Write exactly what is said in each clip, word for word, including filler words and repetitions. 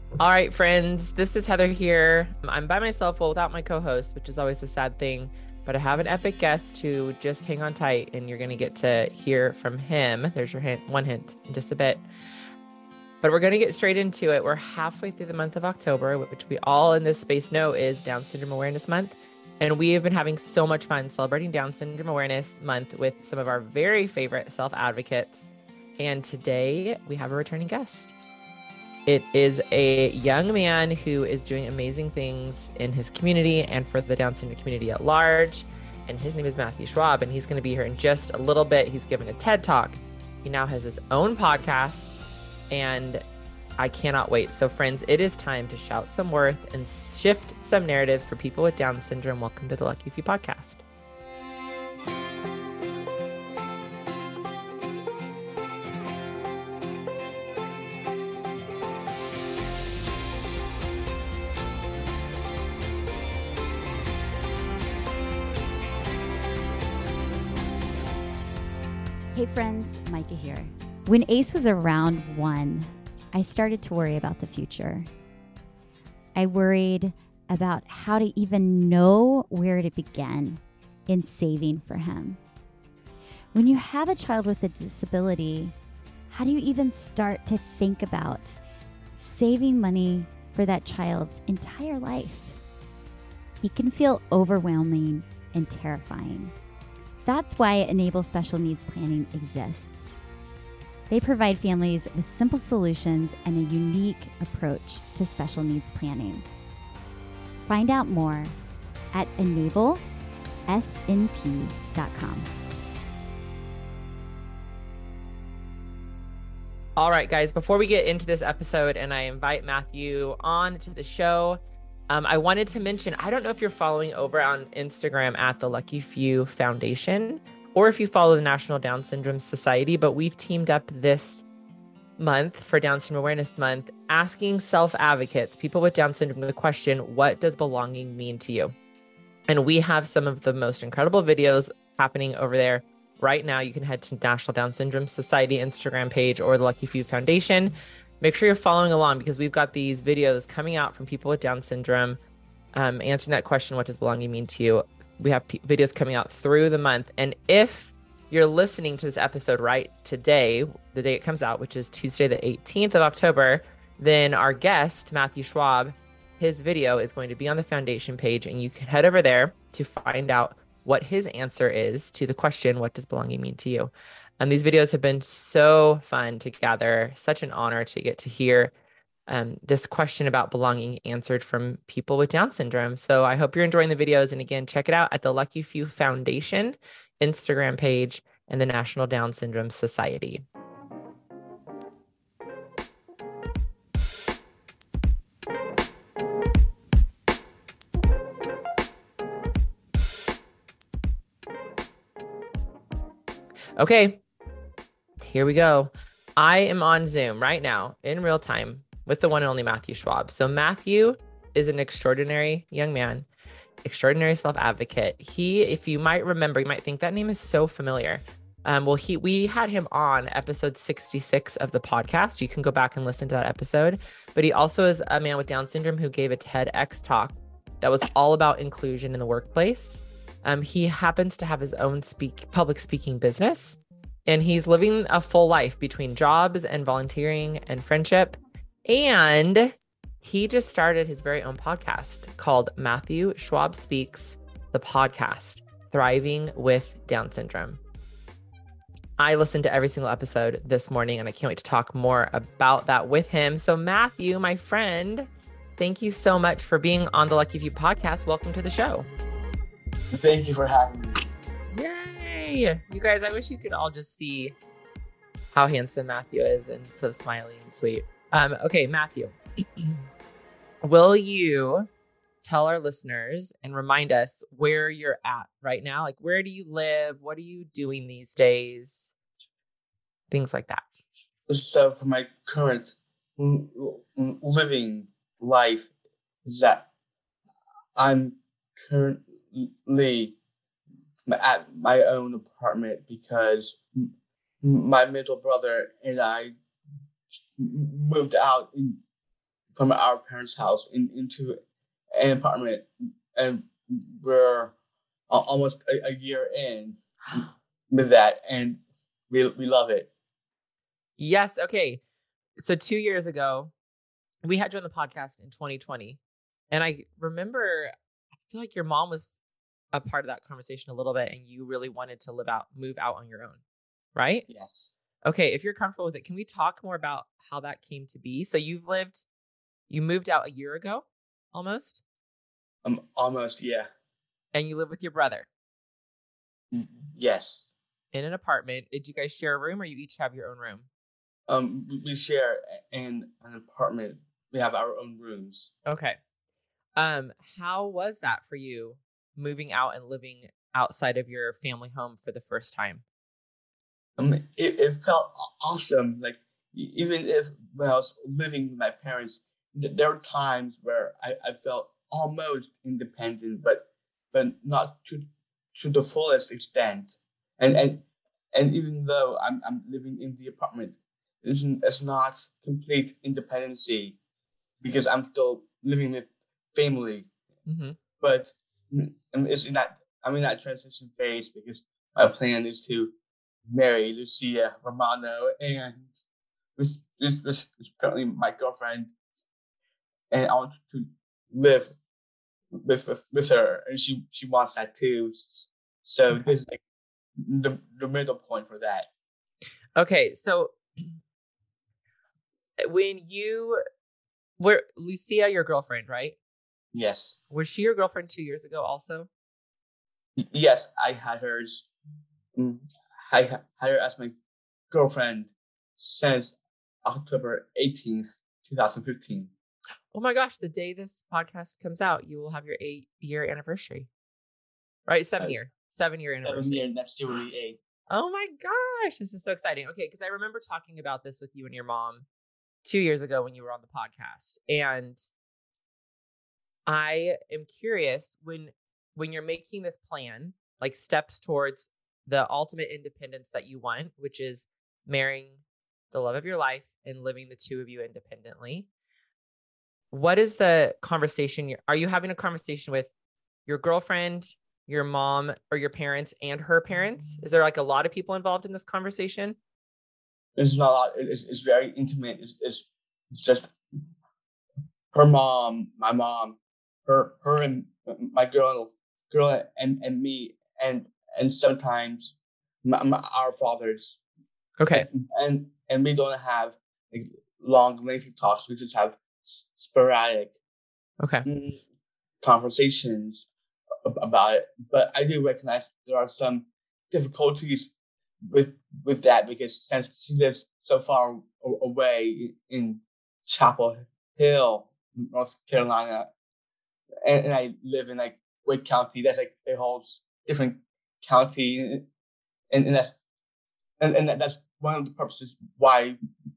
All right, friends, this is Heather here. I'm by myself, well, without my co-host, which is always a sad thing, but I have an epic guest who just hang on tight and you're going to get to hear from him. There's your hint, one hint in just a bit. But we're going to get straight into it. We're halfway through the month of October, which we all in this space know is Down Syndrome Awareness Month. And we have been having so much fun celebrating Down Syndrome Awareness Month with some of our very favorite self-advocates. And today we have a returning guest. It is a young man who is doing amazing things in his community and for the Down syndrome community at large. And his name is Matthew Schwab, and he's going to be here in just a little bit. He's given a TED Talk. He now has his own podcast, and I cannot wait. So friends, it is time to shout some worth and shift some narratives for people with Down syndrome. Welcome to the Lucky Few Podcast. Hey friends, Micah here. When Ace was around one, I started to worry about the future. I worried about how to even know where to begin in saving for him. When you have a child with a disability, how do you even start to think about saving money for that child's entire life? It can feel overwhelming and terrifying. That's why Enable Special Needs Planning exists. They provide families with simple solutions and a unique approach to special needs planning. Find out more at enable s n p dot com. All right, guys, before we get into this episode and I invite Matthew on to the show, Um, I wanted to mention, I don't know if you're following over on Instagram at the Lucky Few Foundation, or if you follow the National Down Syndrome Society, but we've teamed up this month for Down Syndrome Awareness Month, asking self-advocates, people with Down syndrome, the question, what does belonging mean to you? And we have some of the most incredible videos happening over there right now. You can head to National Down Syndrome Society Instagram page or the Lucky Few Foundation. Make sure you're following along because we've got these videos coming out from people with Down syndrome, um, answering that question, what does belonging mean to you? We have p- videos coming out through the month. And if you're listening to this episode right today, the day it comes out, which is Tuesday, the eighteenth of October, then our guest, Matthew Schwab, his video is going to be on the foundation page, and you can head over there to find out what his answer is to the question, what does belonging mean to you? And these videos have been so fun to gather. Such an honor to get to hear um, this question about belonging answered from people with Down syndrome. So I hope you're enjoying the videos. And again, check it out at the Lucky Few Foundation Instagram page and the National Down Syndrome Society. Okay. Here we go. I am on Zoom right now in real time with the one and only Matthew Schwab. So Matthew is an extraordinary young man, extraordinary self-advocate. He, if you might remember, you might think that name is so familiar. Um, well, he we had him on episode sixty-six of the podcast. You can go back and listen to that episode. But he also is a man with Down syndrome who gave a TEDx talk that was all about inclusion in the workplace. Um, he happens to have his own speak public speaking business. And he's living a full life between jobs and volunteering and friendship. And he just started his very own podcast called Matthew Schwab Speaks, the podcast, Thriving with Down Syndrome. I listened to every single episode this morning, and I can't wait to talk more about that with him. So Matthew, my friend, thank you so much for being on the Lucky Few podcast. Welcome to the show. Thank you for having me. Yay! You guys, I wish you could all just see how handsome Matthew is and so smiley and sweet. Um, okay, Matthew, will you tell our listeners and remind us where you're at right now? Like, where do you live? What are you doing these days? Things like that. So for my current living life is that I'm currently at my own apartment because my middle brother and I moved out in from our parents' house in, into an apartment, and we're a- almost a, a year in with that, and we we love it. Yes. Okay. So two years ago, we had you on the podcast in twenty twenty. And I remember, I feel like your mom was a part of that conversation a little bit, and you really wanted to live out, move out on your own, right? Yes. Okay. If you're comfortable with it, can we talk more about how that came to be? So you've lived, you moved out a year ago almost, Um, almost, yeah. and you live with your brother Yes. in an apartment. Did you guys share a room or you each have your own room? Um, we- we share in an apartment. We have our own rooms. Okay. Um, how was that for you moving out and living outside of your family home for the first time? Um, it, it felt aw- awesome. Like e- even if when I was living with my parents, th- there were times where I, I felt almost independent, but but not to to the fullest extent. And and and even though I'm I'm living in the apartment, it's, n- it's not complete independency because I'm still living with family. Mm-hmm. But mm, um, it's in that I'm in that transition phase because my plan is to marry Lucia Romano, and this this this is currently my girlfriend, and I want to live with with, with her, and she she wants that too. So Okay. this is like the the middle point for that. Okay. So when you were Lucia, your girlfriend, right? Yes, Was she your girlfriend two years ago also? Y- yes, I had hers. mm, I ha- had her as my girlfriend since October eighteenth, twenty fifteen. Oh my gosh, the day this podcast comes out, you will have your eight year anniversary. Right? Seven Uh, year. Seven year seven anniversary. year next year will be eight. Oh my gosh, this is so exciting. Okay, because I remember talking about this with you and your mom two years ago when you were on the podcast. And I am curious when when you're making this plan, like steps towards the ultimate independence that you want, which is marrying the love of your life and living the two of you independently. What is the conversation? You're, are you having a conversation with your girlfriend, your mom, or your parents and her parents? Is there like a lot of people involved in this conversation? It's not a lot. It's, it's very intimate. It's, it's it's just her mom, my mom, her her and my girl girl and, and me, and and sometimes my, my, our fathers, Okay. and, and and we don't have like long lengthy talks. We just have sporadic Okay. mm, conversations ab- about it. But I do recognize there are some difficulties with with that because since she lives so far a- away in Chapel Hill, North Carolina, and, and I live in like Wake County. That's like a whole different county, and, and that's and, and that's one of the purposes why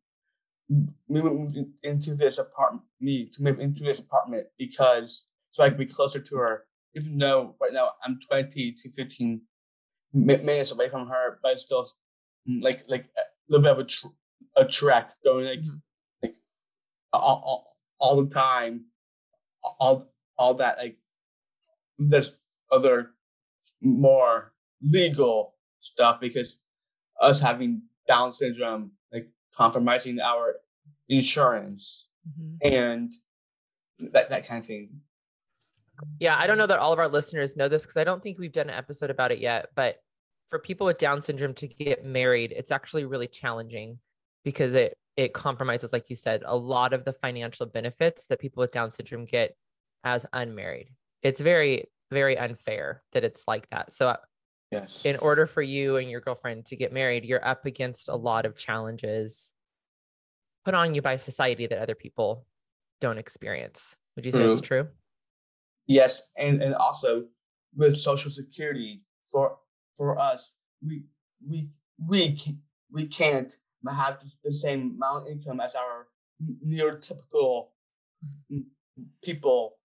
we moved into this apartment. Me to move into this apartment because so I could be closer to her. Even though right now I'm twenty to fifteen minutes away from her, but it's still mm, like like a little bit of a tr- a trek going like Mhm. like all, all, all the time, all all that like there's other more legal stuff because us having Down syndrome like compromising our insurance Mhm. and that that kind of thing. Yeah, I don't know that all of our listeners know this because I don't think we've done an episode about it yet. But for people with Down syndrome to get married, it's actually really challenging because it it compromises, like you said, a lot of the financial benefits that people with Down syndrome get as unmarried. It's very, very unfair that it's like that. So, uh, Yes. in order for you and your girlfriend to get married, you're up against a lot of challenges put on you by society that other people don't experience. Would you say that's true? Yes, and and also with Social Security for for us, we we we can, we can't have the same amount of income as our neurotypical mm, people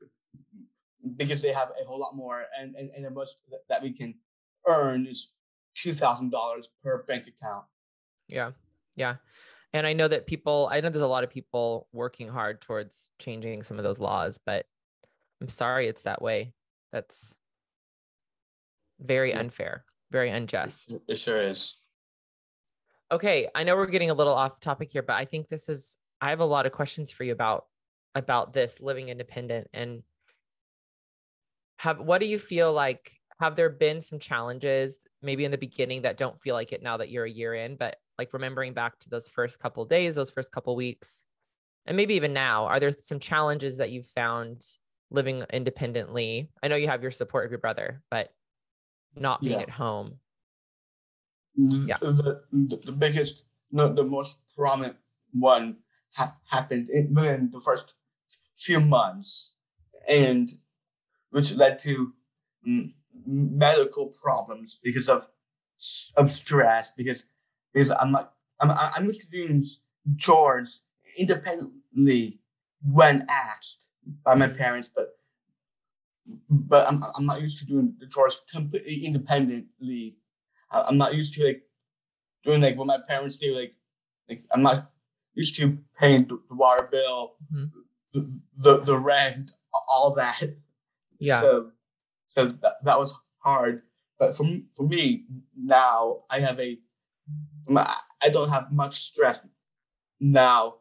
because they have a whole lot more, and and, and the most that we can earn is two thousand dollars per bank account. Yeah. Yeah. And I know that people, I know there's a lot of people working hard towards changing some of those laws, but I'm sorry it's that way. That's very Yeah. unfair, very unjust. It sure is. Okay, I know we're getting a little off topic here, but I think this is, I have a lot of questions for you about about this living independent. And have, what do you feel like, have there been some challenges maybe in the beginning that don't feel like it now that you're a year in, but like remembering back to those first couple of days, those first couple of weeks, and maybe even now, are there some challenges that you've found living independently? I know you have your support of your brother, but not being Yeah. at home. Yeah. The, the, the biggest, no, the most prominent one ha- happened in, within the first few months, and which led to mm, medical problems because of of stress. Because because I'm not I'm I'm used to doing chores independently when asked by my parents, but but I'm I'm not used to doing the chores completely independently. I- I'm not used to like doing like what my parents do. Like like I'm not used to paying the the water bill, Mm-hmm. the, the the rent, all that. Yeah. So so that, that was hard. But for me, for me now, I have a I don't have much stress now.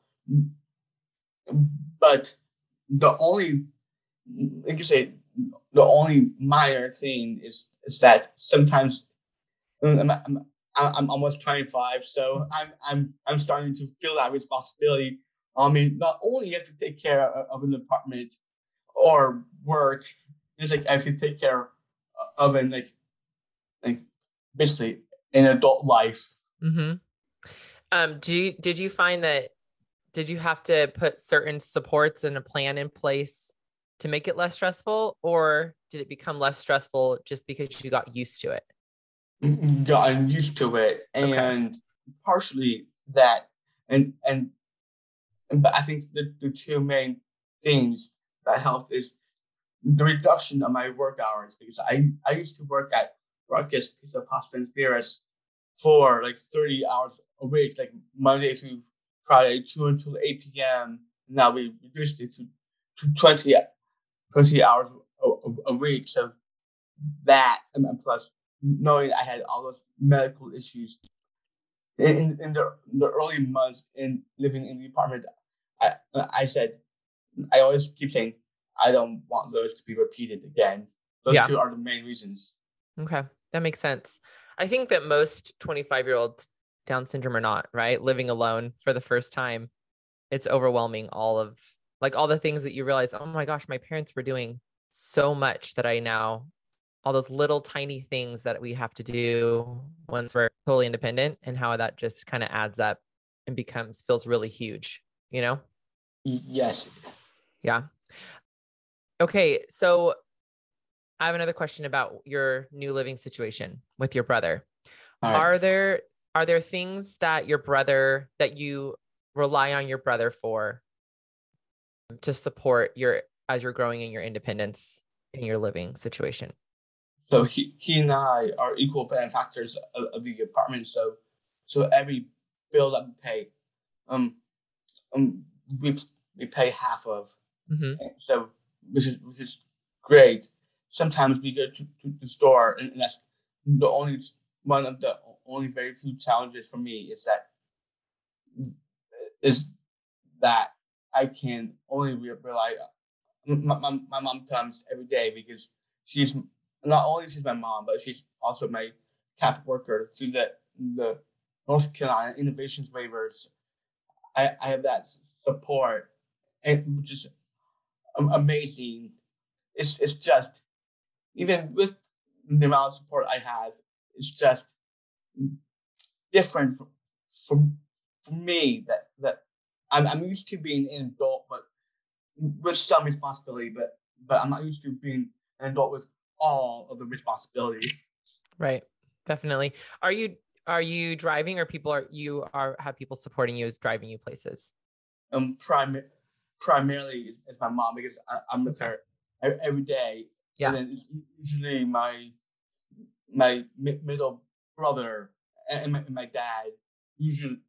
But the only, like you say, the only minor thing is is that sometimes I'm, I'm, I'm almost twenty-five, so I'm I'm I'm starting to feel that responsibility on me. Not only you have to take care of, of an apartment or work, it's like I have to take care of an like like basically an adult life. Mm-hmm. Um, do you, did you find that, did you have to put certain supports and a plan in place to make it less stressful, or did it become less stressful just because you got used to it? Gotten used to it, and okay. partially that, and and but I think the, the two main things that helped is the reduction of my work hours, because I, I used to work at Ruckus Pizza Pasta and Spirits for like thirty hours a week, like Monday through Friday, two until eight p.m. Now we reduced it to, to twenty, twenty hours a, a, a week. So that, and plus knowing I had all those medical issues in, in the, the early months in living in the apartment, I, I said, I always keep saying, I don't want those to be repeated again. Those yeah. two are the main reasons. Okay, that makes sense. I think that most twenty-five-year-olds Down syndrome or not, right? Living alone for the first time, it's overwhelming. All of like all the things that you realize, oh my gosh, my parents were doing so much that I now, all those little tiny things that we have to do once we're totally independent, and how that just kind of adds up and becomes, feels really huge, you know? Yes. Yeah. Okay. So I have another question about your new living situation with your brother. Right. Are there, are there things that your brother, that you rely on your brother for to support your, as you're growing in your independence in your living situation? So he, he and I are equal benefactors of, of the apartment. So, so every bill that we pay, um, um, we we pay half of. Mm-hmm. So which is which is great. Sometimes we go to, to the store, and that's the only one of the only very few challenges for me is that is that I can only rely on my, my, my mom comes every day, because she's not only she's my mom, but she's also my cap worker through the the North Carolina Innovations Waivers. I, I have that support, and which is amazing. It's it's just, even with the amount of support I have, it's just different from for me that that I'm I'm used to being an adult, but with some responsibility, but but I'm not used to being an adult with all of the responsibilities. Right. Definitely. Are you are you driving, or people are you are have people supporting you as driving you places? Um, prim- primarily is, is my mom, because I, I'm with her every day. Yeah. And then it's usually my my middle brother and my, and my dad. Usually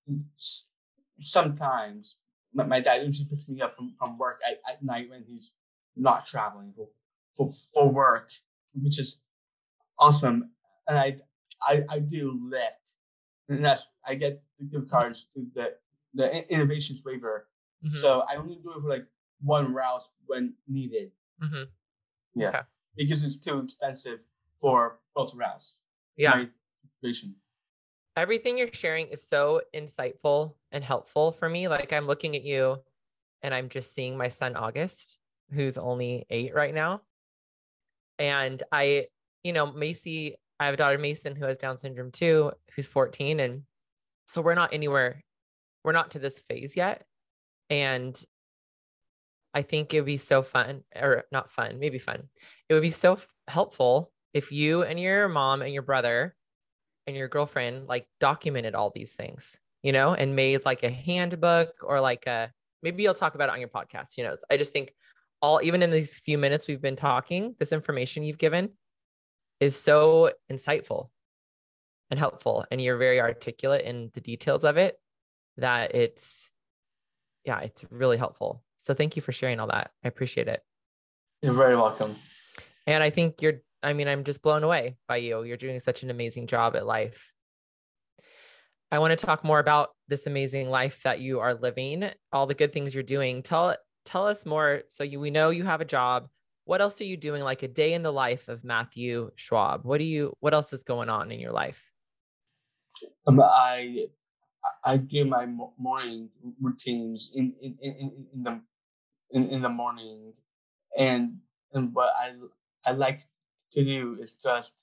sometimes my, my dad usually picks me up from, from work at, at night when he's not traveling for, for for work, which is awesome. And I I, I do Lyft, and that's I get the gift cards through the the innovations waiver. Mm-hmm. So I only do it for like one route when needed. Mm-hmm. Yeah, okay. Because it's too expensive for both routes. Yeah. My vision. Everything you're sharing is so insightful and helpful for me. Like I'm looking at you and I'm just seeing my son, August, who's only eight right now. And I, you know, Macy, I have a daughter, Mason, who has Down syndrome too, who's fourteen. And so we're not anywhere, we're not to this phase yet. And I think it would be so fun, or not fun, maybe fun. It would be so f- helpful if you and your mom and your brother and your girlfriend like documented all these things, you know, and made like a handbook or like a, maybe you'll talk about it on your podcast. Who knows? I just think all, even in these few minutes we've been talking, this information you've given is so insightful and helpful. And you're very articulate in the details of it that it's, yeah, it's really helpful. So thank you for sharing all that. I appreciate it. You're very welcome. And I think you're, I mean, I'm just blown away by you. You're doing such an amazing job at life. I want to talk more about this amazing life that you are living, all the good things you're doing. Tell, tell us more. So you, we know you have a job. What else are you doing? Like a day in the life of Matthew Schwab. What do you, what else is going on in your life? Um, I, I do my morning routines in, in, in, in the, in, in the morning. And, and what I, I like to do is just,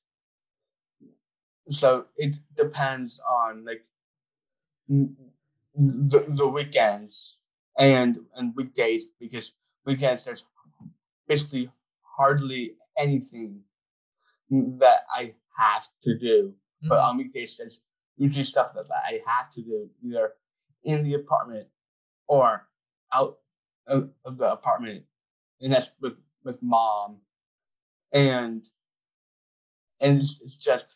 so it depends on like the, the weekends and and weekdays, because weekends there's basically hardly anything that I have to do. Mm-hmm. But on weekdays there's usually stuff that I have to do either in the apartment or out of, of the apartment, and that's with, with mom. And and it's, it's just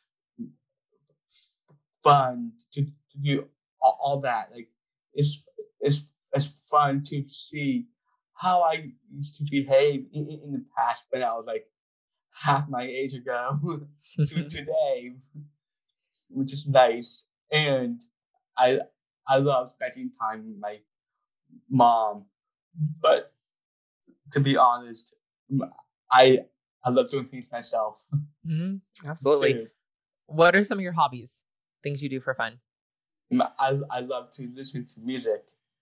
fun to, to do all, all that. Like it's it's it's fun to see how I used to behave in, in the past when I was like half my age ago to today, which is nice. And I I love spending time with my mom, but to be honest, I I love doing things myself. Mm-hmm. Absolutely. Too. What are some of your hobbies? Things you do for fun? I I love to listen to music.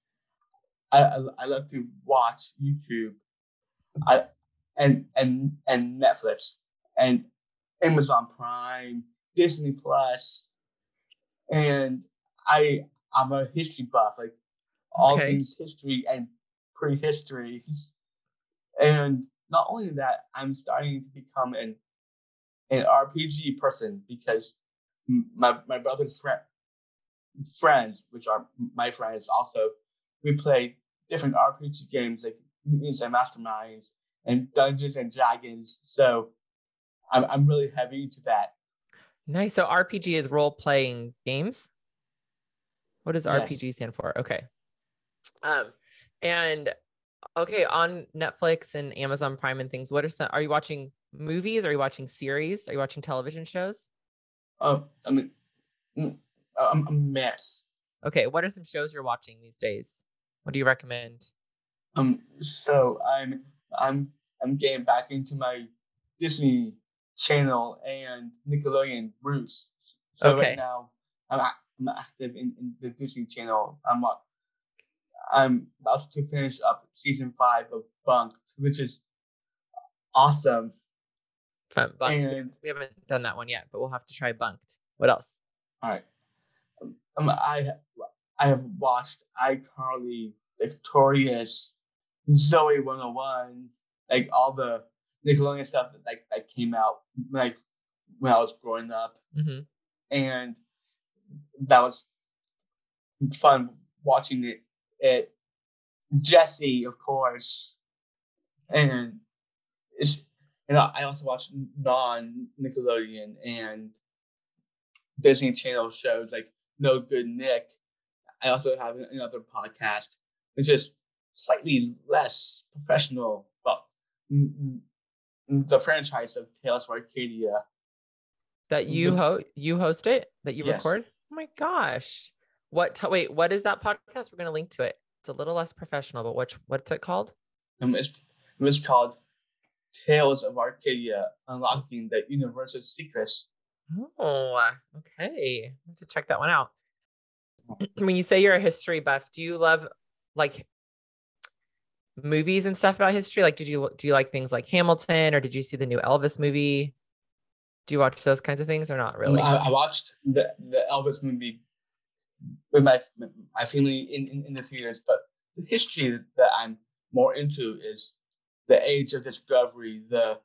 I I, I love to watch YouTube. I and and and Netflix and Amazon Prime, Disney Plus, and I I'm a history buff, like all okay. things history and prehistory. And not only that, I'm starting to become an an R P G person because my my brother's friend, friends, which are my friends also, we play different R P G games like Mutants and Masterminds and Dungeons and Dragons. So I'm I'm really heavy into that. Nice. So R P G is role playing games. What does yes. R P G stand for? Okay. Um, and okay, on Netflix and Amazon Prime and things, what are some, are you watching movies? Are you watching series? Are you watching television shows? Oh, I mean, I'm a mess. Okay, what are some shows you're watching these days? What do you recommend? Um, so I'm I'm I'm getting back into my Disney Channel and Nickelodeon roots. So okay. Right now I'm I'm active in, in the Disney Channel. I'm uh, I'm about to finish up season five of Bunked, which is awesome. Fun, Bunked. And, we haven't done that one yet, but we'll have to try Bunked. What else? All right. Um, I I have watched iCarly, Victorious, Zoe one oh one, like all the Nickelodeon stuff that like that came out like when I was growing up, mm-hmm. and that was fun watching it. It Jessie, of course, and it's and I also watch non Nickelodeon and Disney Channel shows like No Good Nick. I also have another podcast, which is slightly less professional, but the franchise of Tales of Arcadia. That you ho- you host it, that you Yes. record? Oh my gosh. What, t- wait, what is that podcast? We're going to link to it. It's a little less professional, but which, what's it called? Um, it's, it's called Tales of Arcadia, Unlocking the Universe's Secrets. Oh, okay. I have to check that one out. When you say you're a history buff, do you love like movies and stuff about history? Like, did you, do you like things like Hamilton, or did you see the new Elvis movie? Do you watch those kinds of things or not really? I, I watched the, the Elvis movie with my my family in, in, in the theaters, but the history that I'm more into is the age of discovery, the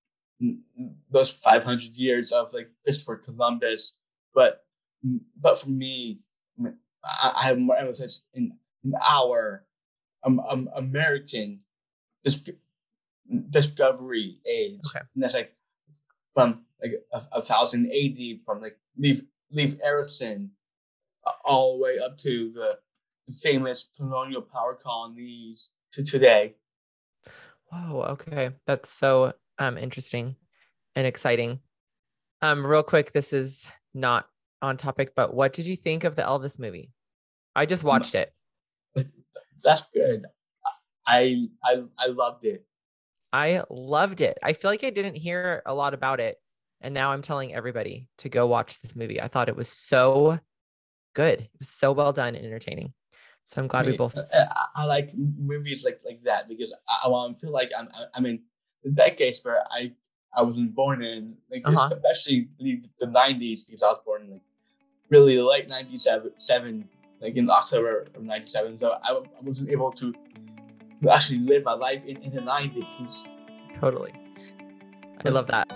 those five hundred years of like Christopher Columbus. But but for me, I, I have more emphasis in, in our um, um, American dis- discovery age. Okay. And that's like from like a, a thousand A D, from like Leif Leif Erikson all the way up to the, the famous colonial power colonies to today. Whoa, okay. That's so um interesting and exciting. Um, real quick, this is not on topic, but what did you think of the Elvis movie? I just watched it. That's good. I I I loved it. I loved it. I feel like I didn't hear a lot about it, and now I'm telling everybody to go watch this movie. I thought it was so good. It was so well done and entertaining. So I'm glad I mean, we both. I, I like movies like like that because I, I feel like I'm I'm in the decades where I I wasn't born in, like uh-huh. especially the nineties, because I was born in like really late ninety-seven, like in October of ninety-seven. So I, I wasn't able to actually live my life in, in the nineties. Totally. I love that.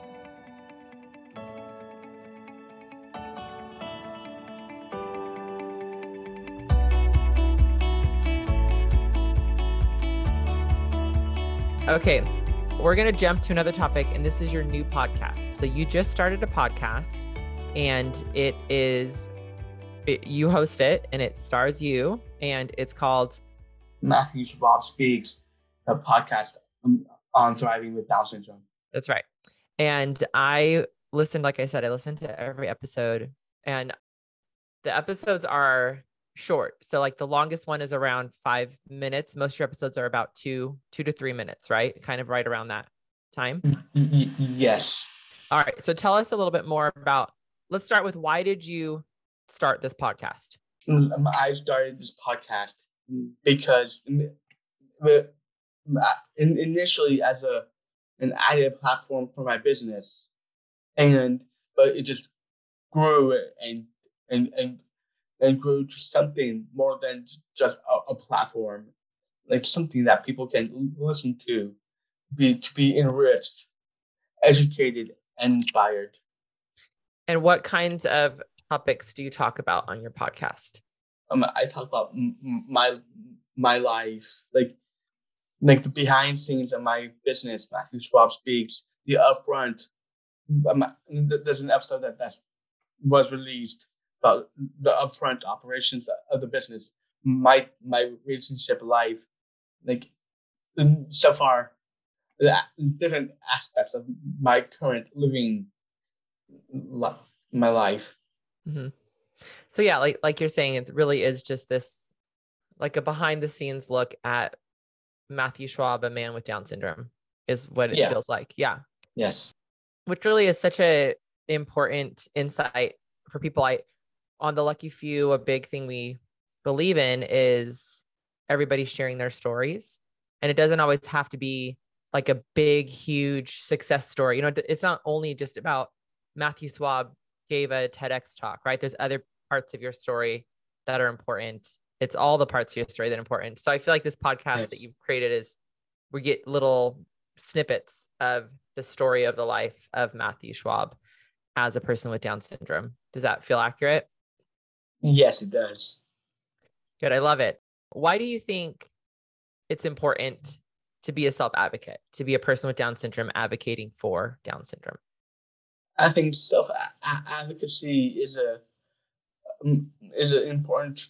Okay, we're going to jump to another topic, and this is your new podcast. So you just started a podcast, and it is, it, you host it, and it stars you, and it's called Matthew Schwab Speaks, a podcast on thriving with Down syndrome. That's right. And I listened, like I said, I listened to every episode, and the episodes are short. So like the longest one is around five minutes. Most of your episodes are about two, two to three minutes, right? Kind of right around that time. Y- yes. All right. So tell us a little bit more about, let's start with, why did you start this podcast? I started this podcast because initially as a, an added platform for my business, and, but it just grew and, and, and, and grew to something more than just a, a platform, like something that people can listen to, be to be enriched, educated, and inspired. And what kinds of topics do you talk about on your podcast? Um, I talk about m- my my life, like like the behind scenes of my business. Matthew Schwab Speaks, the upfront. Um, there's an episode that that was released about the upfront operations of the business, my my relationship life, like so far, the different aspects of my current living life, my life. Mm-hmm. So yeah, like like you're saying, it really is just this, like a behind the scenes look at Matthew Schwab, a man with Down syndrome, is what it yeah. feels like. Yeah. Yes. Which really is such a important insight for people. I on the Lucky Few, a big thing we believe in is everybody sharing their stories. And it doesn't always have to be like a big, huge success story. You know, it's not only just about Matthew Schwab gave a TEDx talk, right? There's other parts of your story that are important. It's all the parts of your story that are important. So I feel like this podcast yes. that you've created is, we get little snippets of the story of the life of Matthew Schwab as a person with Down syndrome. Does that feel accurate? Yes, it does. Good. I love it. Why do you think it's important to be a self-advocate, to be a person with Down syndrome advocating for Down syndrome? I think self-advocacy is a is an important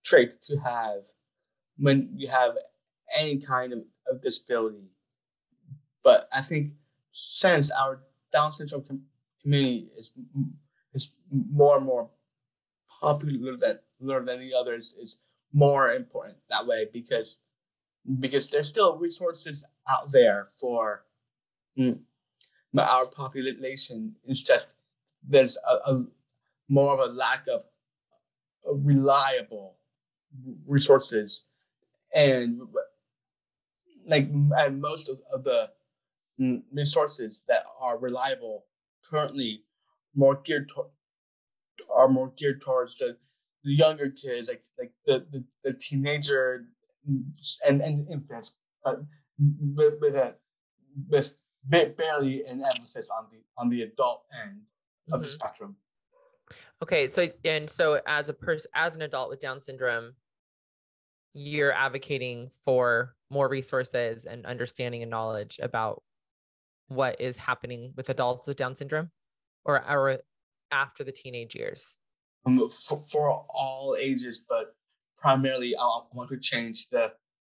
trait to have when you have any kind of, of disability. But I think since our Down syndrome com- community is is more and more popular than than the others, it's more important that way because because there's still resources out there for mm, our population. It's just there's a, a more of a lack of reliable resources, and like and most of, of the resources that are reliable currently more geared to, are more geared towards the, the younger kids, like like the, the, the teenager and, and infants, but with with a with barely an emphasis on the on the adult end of the Mhm. spectrum. Okay, so and so as a person, as an adult with Down syndrome, you're advocating for more resources and understanding and knowledge about what is happening with adults with Down syndrome, or or after the teenage years. Um, for, for all ages, but primarily I want to change the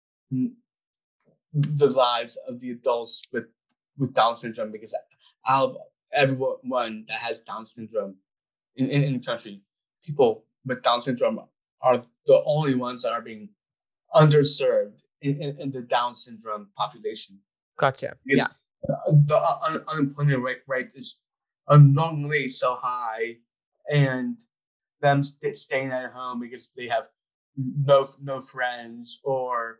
the lives of the adults with with Down syndrome, because out of everyone that has Down syndrome in, in, in the country, people with Down syndrome are the only ones that are being underserved in, in, in the Down syndrome population. Gotcha. Because Yeah. the un- unemployment rate, rate is unknowingly so high, and them st- staying at home because they have no no friends, or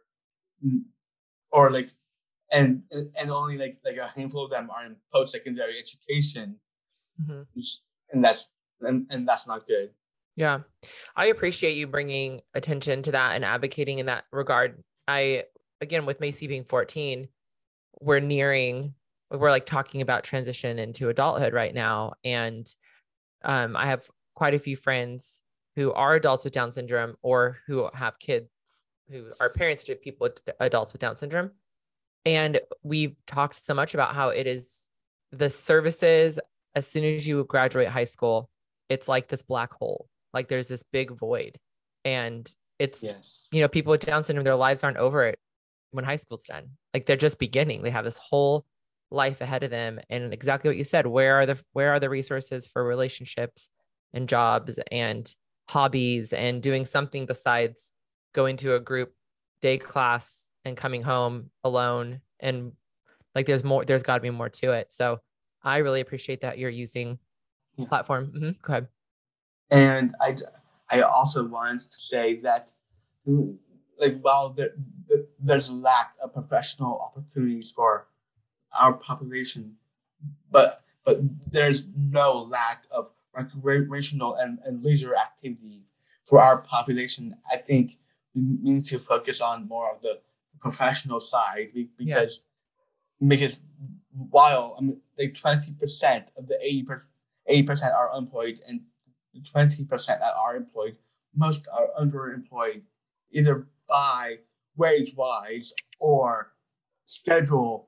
or like and and only like like a handful of them are in post-secondary education. Mm-hmm. and that's and, and that's not good. Yeah, I appreciate you bringing attention to that and advocating in that regard. I, again, with Macy being fourteen, we're nearing, we're like talking about transition into adulthood right now. And um, I have quite a few friends who are adults with Down syndrome, or who have kids who are parents to people with adults with Down syndrome. And we've talked so much about how it is the services, as soon as you graduate high school, it's like this black hole. Like there's this big void, and it's, Yes. you know, people with Down syndrome, their lives aren't over it when high school's done. Like they're just beginning. They have this whole life ahead of them. And exactly what you said, where are the, where are the resources for relationships and jobs and hobbies and doing something besides going to a group day class and coming home alone? And like, there's more, there's gotta be more to it. So I really appreciate that you're using Yeah. platform. Mm-hmm. Go ahead. And I, I also wanted to say that, like, while there, there's a lack of professional opportunities for our population, but but there's no lack of recreational and, and leisure activity for our population. I think we need to focus on more of the professional side, because yeah. because while I mean, like twenty percent of the eighty percent are unemployed, and twenty percent that are employed, most are underemployed, either by wage-wise or schedule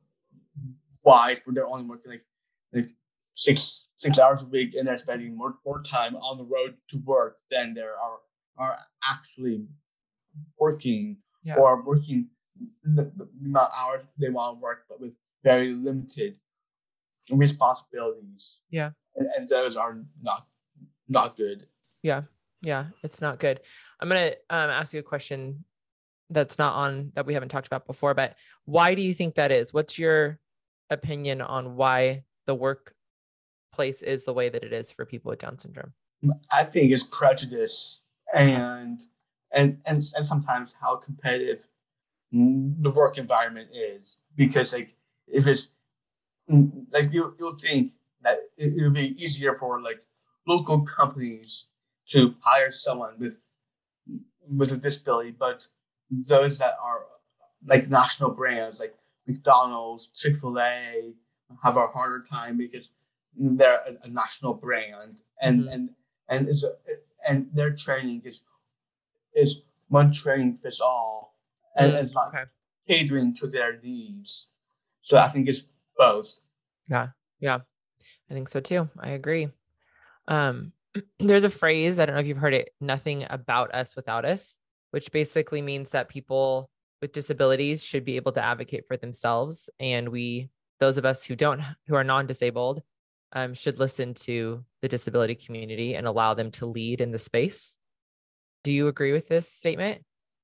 wise, where they're only working like like six six hours a week, and they're spending more more time on the road to work than there are are actually working, yeah. or working the, the amount of hours they want to work, but with very limited responsibilities. Yeah, and, and those are not not good. Yeah, yeah, it's not good. I'm gonna um, ask you a question that's not on, that we haven't talked about before, but why do you think that is? What's your opinion on why the workplace is the way that it is for people with Down syndrome? I think it's prejudice, and and and and sometimes how competitive the work environment is. Because like if it's like you you'll think that it would be easier for like local companies to hire someone with with a disability, but those that are like national brands like McDonald's, Chick-fil-A have a harder time because they're a, a national brand, and mm-hmm. and and is and their training is is one training fits all, and mm, it's not okay. catering to their needs. So I think it's both. Yeah, yeah, I think so too. I agree. Um, there's a phrase, I don't know if you've heard it, nothing about us without us, which basically means that people with disabilities should be able to advocate for themselves. And we, those of us who don't, who are non-disabled, um, should listen to the disability community and allow them to lead in the space. Do you agree with this statement?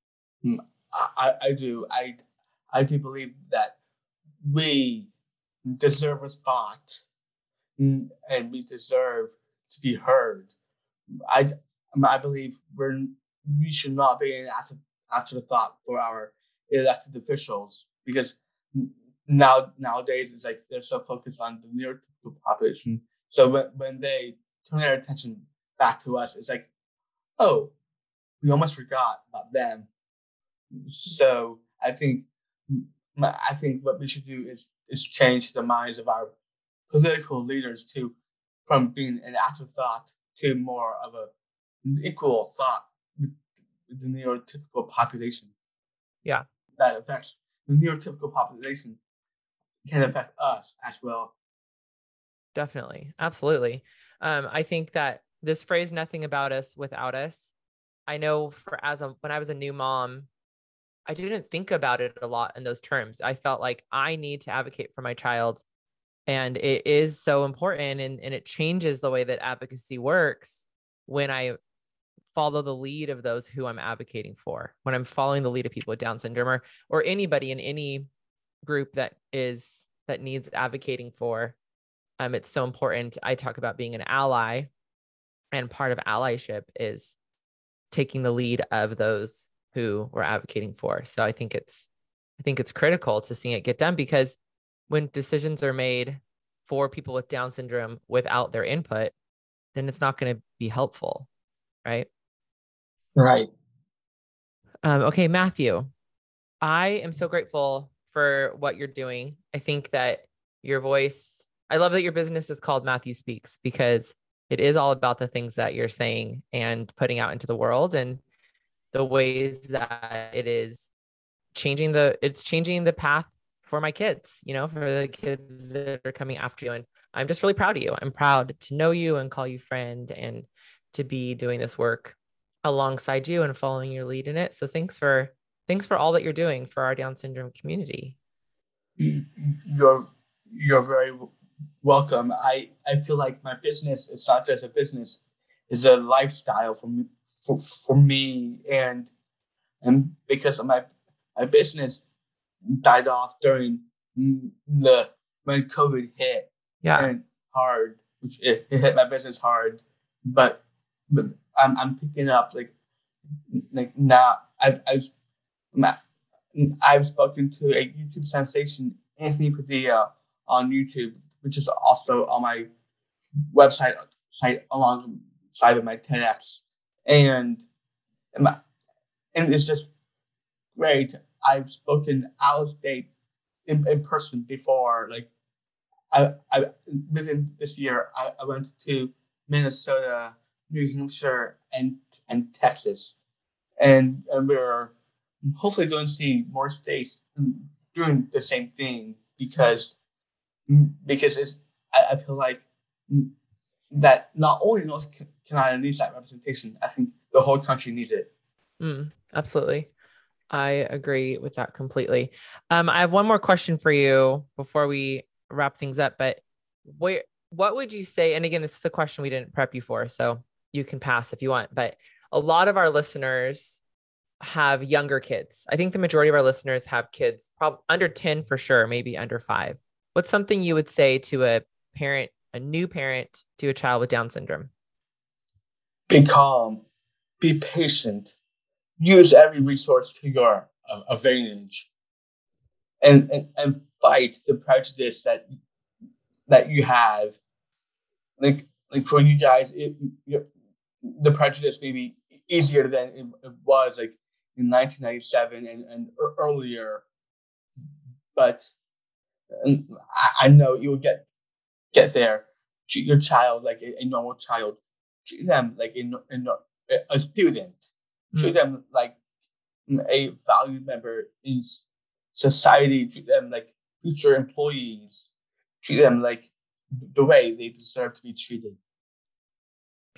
I, I do. I, I do believe that we deserve a spot and we deserve to be heard. I, I believe we're, we should not be an after, afterthought for our elected officials, because now nowadays it's like they're so focused on the neurotypical population. So when, when they turn their attention back to us, it's like, oh, we almost forgot about them. So I think I think what we should do is is change the minds of our political leaders to from being an afterthought to more of a equal thought with, with the neurotypical population. Yeah, that affects the neurotypical population can affect us as well. Definitely, absolutely. Um, I think that this phrase "nothing about us without us," I know for as a when I was a new mom, I didn't think about it a lot in those terms. I felt like I need to advocate for my child. And it is so important, and, and it changes the way that advocacy works when I follow the lead of those who I'm advocating for, when I'm following the lead of people with Down syndrome, or, or anybody in any group that is, that needs advocating for. Um, it's so important. I talk about being an ally, and part of allyship is taking the lead of those who we're advocating for. So I think it's, I think it's critical to seeing it get done, because when decisions are made for people with Down syndrome without their input, then it's not going to be helpful. Right. Right. Um, okay, Matthew, I am so grateful for what you're doing. I think that your voice, I love that your business is called Matthew Speaks, because it is all about the things that you're saying and putting out into the world, and the ways that it is changing the, it's changing the path for my kids, you know, for the kids that are coming after you. And I'm just really proud of you. I'm proud to know you and call you friend, and to be doing this work alongside you and following your lead in it. So thanks for, thanks for all that you're doing for our Down syndrome community. You're, you're very welcome. I, I feel like my business, it's not just a business, it's a lifestyle for me, for, for me. And, and because of my, my business died off during the, when COVID hit. Yeah. And hard, which it, it hit my business hard, but, but I'm, I'm picking up like, like now I've, I've, I've spoken to a YouTube sensation, Anthony Padilla, on YouTube, which is also on my website site alongside of my TEDx. And, and, my, and it's just great. I've spoken out of state in, in person before. Like I, I within this year, I, I went to Minnesota, New Hampshire, and and Texas, and and we're hopefully going to see more states doing the same thing, because because it's I, I feel like that not only North Carolina needs that representation, I think the whole country needs it. Mm, absolutely. I agree with that completely. Um, I have one more question for you before we wrap things up, but where, what would you say? And again, this is the question we didn't prep you for, so you can pass if you want, but a lot of our listeners have younger kids. I think the majority of our listeners have kids, probably under ten for sure, maybe under five. What's something you would say to a parent, a new parent to a child with Down syndrome? Be calm, be patient, use every resource to your uh, advantage, and, and and fight the prejudice that that you have. Like like for you guys, it, the prejudice may be easier than it, it was like in nineteen ninety-seven and, and earlier, but I, I know you will get get there. Treat your child like a, a normal child. Treat them like a, a, a student. Treat mm. them like a valued member in society. Treat them like future employees. Treat them like the way they deserve to be treated.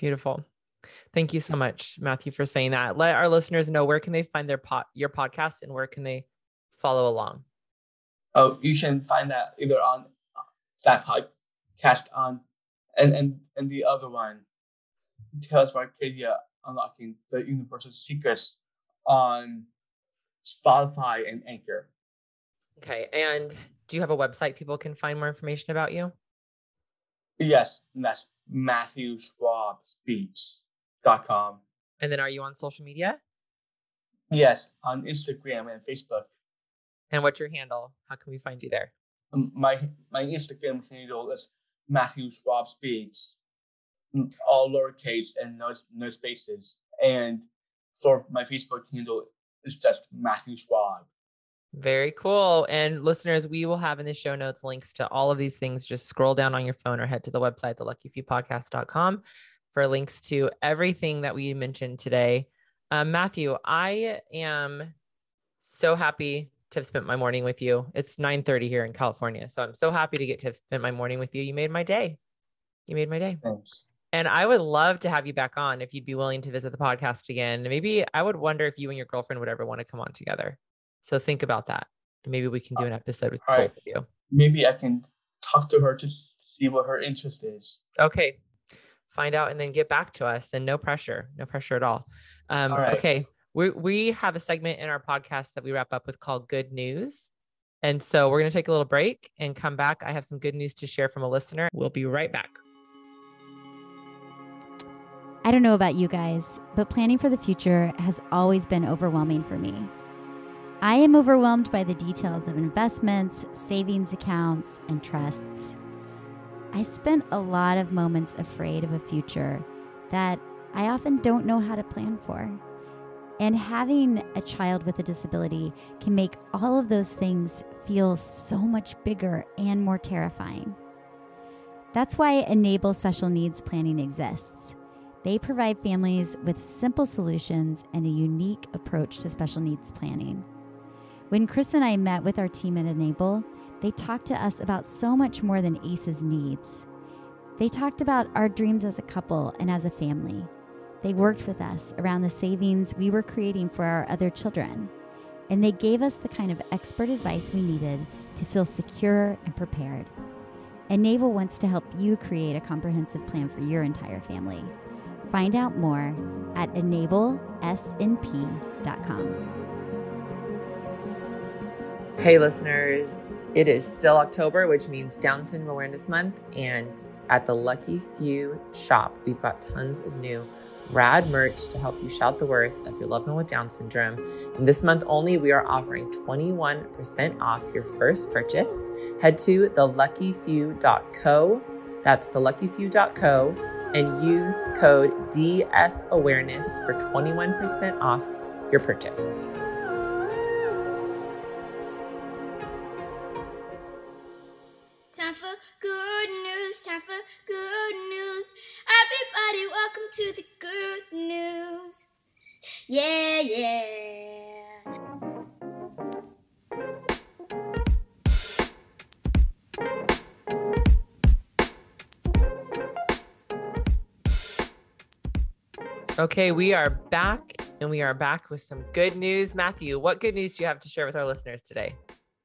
Beautiful. Thank you so much, Matthew, for saying that. Let our listeners know, where can they find their pot, your podcast, and where can they follow along? Oh, you can find that either on that podcast on, and and and the other one, Tales of Arcadia, Unlocking the Universal Secrets, on Spotify and Anchor. Okay. And do you have a website people can find more information about you? Yes, and that's Matthew Schwab Speaks dot com. And then are you on social media? Yes, on Instagram and Facebook. And what's your handle? How can we find you there? Um, My my Instagram handle is Matthew Schwab Speaks, all lowercase and no no spaces. And for my Facebook handle, it's just Matthew Schwab. Very cool. And listeners, we will have in the show notes links to all of these things. Just scroll down on your phone or head to the website, the lucky few podcast dot com, for links to everything that we mentioned today. Um, Matthew, I am so happy to have spent my morning with you. It's nine thirty here in California. So I'm so happy to get to have spent my morning with you. You made my day. You made my day. Thanks. And I would love to have you back on if you'd be willing to visit the podcast again. Maybe I would wonder if you and your girlfriend would ever want to come on together. So think about that. Maybe we can do an episode with both right. of you. Maybe I can talk to her to see what her interest is. Okay. Find out and then get back to us, and no pressure, no pressure at all. Um, all right. Okay. We, we have a segment in our podcast that we wrap up with called Good News. And so we're going to take a little break and come back. I have some good news to share from a listener. We'll be right back. I don't know about you guys, but planning for the future has always been overwhelming for me. I am overwhelmed by the details of investments, savings accounts, and trusts. I spent a lot of moments afraid of a future that I often don't know how to plan for. And having a child with a disability can make all of those things feel so much bigger and more terrifying. That's why Enable Special Needs Planning exists. They provide families with simple solutions and a unique approach to special needs planning. When Chris and I met with our team at Enable, they talked to us about so much more than A C E's needs. They talked about our dreams as a couple and as a family. They worked with us around the savings we were creating for our other children, and they gave us the kind of expert advice we needed to feel secure and prepared. Enable wants to help you create a comprehensive plan for your entire family. Find out more at enable s n p dot com. Hey listeners, it is still October, which means Down Syndrome Awareness Month. And at the Lucky Few shop, we've got tons of new rad merch to help you shout the worth of your loved one with Down syndrome. And this month only, we are offering twenty-one percent off your first purchase. Head to the lucky few dot co. That's the lucky few dot co and use code D S Awareness for twenty-one percent off your purchase. Time for good news, time for good news. Everybody, welcome to the good news. Yeah, yeah. Okay, we are back, and we are back with some good news. Matthew, what good news do you have to share with our listeners today?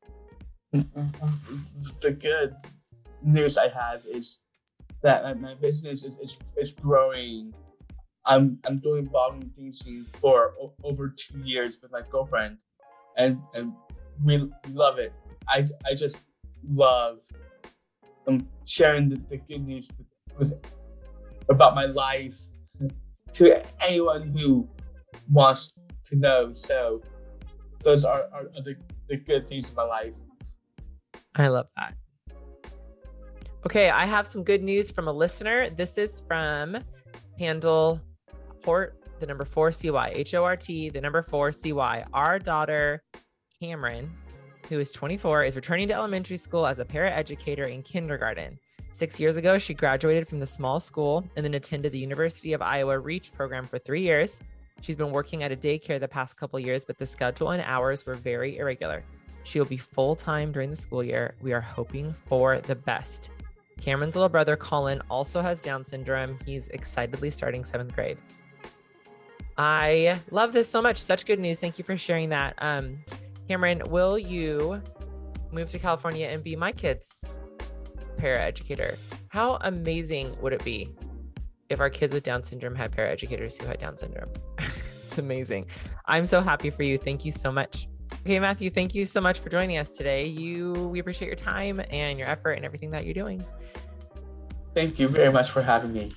The good news I have is that my business is, is, is growing. I'm I'm doing ballroom dancing for o- over two years with my girlfriend, and and we love it. I, I just love um, sharing the, the good news with, with about my life to anyone who wants to know. So those are, are the, the good things in my life. I love that. Okay, I have some good news from a listener. This is from handle Hort, the number four C Y, H O R T, the number four C Y. Our daughter, Cameron, who is twenty-four, is returning to elementary school as a paraeducator in kindergarten. Six years ago, she graduated from the small school and then attended the University of Iowa REACH program for three years. She's been working at a daycare the past couple years, but the schedule and hours were very irregular. She will be full-time during the school year. We are hoping for the best. Cameron's little brother, Colin, also has Down syndrome. He's excitedly starting seventh grade. I love this so much. Such good news. Thank you for sharing that. Um, Cameron, will you move to California and be my kid's paraeducator? How amazing would it be if our kids with Down syndrome had paraeducators who had Down syndrome? It's amazing. I'm so happy for you. Thank you so much. Okay, Matthew, thank you so much for joining us today. You, we appreciate your time and your effort and everything that you're doing. Thank you very much for having me.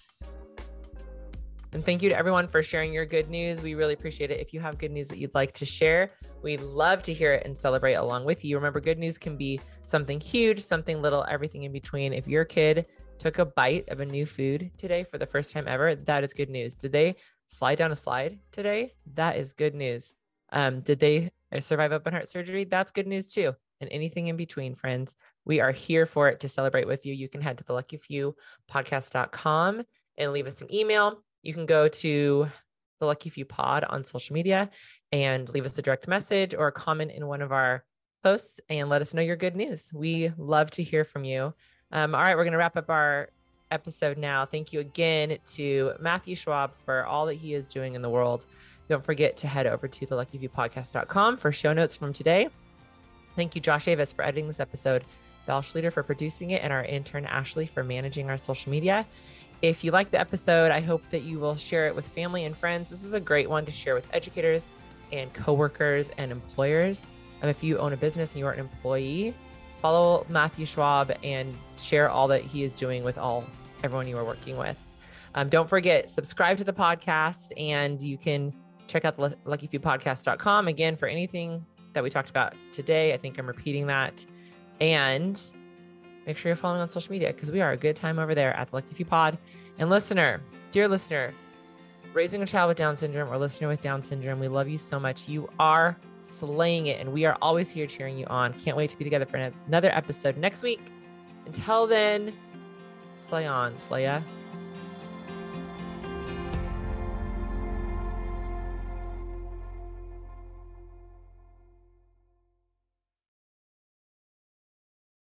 And thank you to everyone for sharing your good news. We really appreciate it. If you have good news that you'd like to share, we'd love to hear it and celebrate along with you. Remember, good news can be something huge, something little, everything in between. If your kid took a bite of a new food today for the first time ever, that is good news. Did they slide down a slide today? That is good news. Um, did they survive open heart surgery? That's good news too. And anything in between, friends. We are here for it to celebrate with you. You can head to the lucky few podcast dot com and leave us an email. You can go to the Lucky Few Pod on social media and leave us a direct message or a comment in one of our posts and let us know your good news. We love to hear from you. Um, all right, we're going to wrap up our episode now. Thank you again to Matthew Schwab for all that he is doing in the world. Don't forget to head over to the lucky few podcast dot com for show notes from today. Thank you, Josh Avis, for editing this episode, Val Schluter for producing it, and our intern, Ashley, for managing our social media. If you like the episode, I hope that you will share it with family and friends. This is a great one to share with educators and coworkers and employers. And if you own a business and you are an employee, follow Matthew Schwab and share all that he is doing with all everyone you are working with. Um, don't forget, subscribe to the podcast, and you can check out the lucky few podcast dot com again for anything that we talked about today. I think I'm repeating that. And make sure you're following on social media because we are a good time over there at the Lucky Few Pod. And listener, dear listener, raising a child with Down syndrome or listener with Down syndrome, we love you so much. You are slaying it, and we are always here cheering you on. Can't wait to be together for another episode next week. Until then, slay on, Slaya.